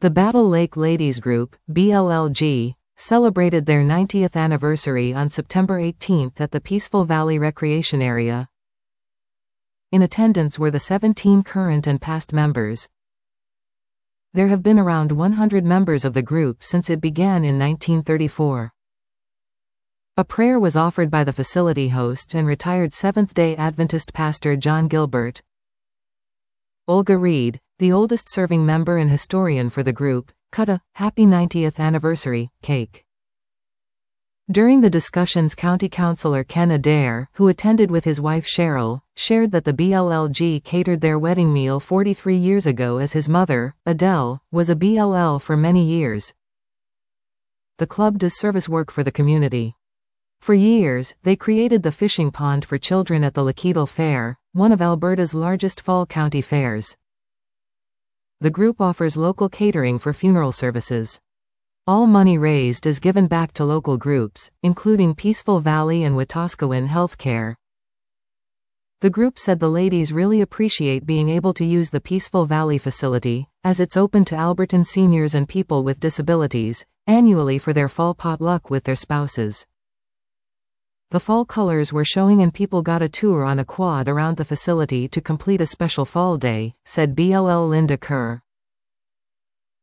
The Battle Lake Ladies Group, BLLG, celebrated their 90th anniversary on September 18 at the Peaceful Valley Recreation Area. In attendance were the 17 current and past members. There have been around 100 members of the group since it began in 1934. A prayer was offered by the facility host and retired Seventh-day Adventist pastor John Gilbert. Olga Reed, the oldest serving member and historian for the group, cut a "Happy 90th Anniversary" cake. During the discussions, County Councillor Ken Adair, who attended with his wife Cheryl, shared that the BLLG catered their wedding meal 43 years ago as his mother, Adele, was a BLL for many years. The club does service work for the community. For years, they created the fishing pond for children at the Lakidal Fair, one of Alberta's largest fall county fairs. The group offers local catering for funeral services. All money raised is given back to local groups, including Peaceful Valley and Wetaskiwin Healthcare. The group said the ladies really appreciate being able to use the Peaceful Valley facility, as it's open to Albertan seniors and people with disabilities, annually for their fall potluck with their spouses. The fall colors were showing and people got a tour on a quad around the facility to complete a special fall day, said BLL Linda Kerr.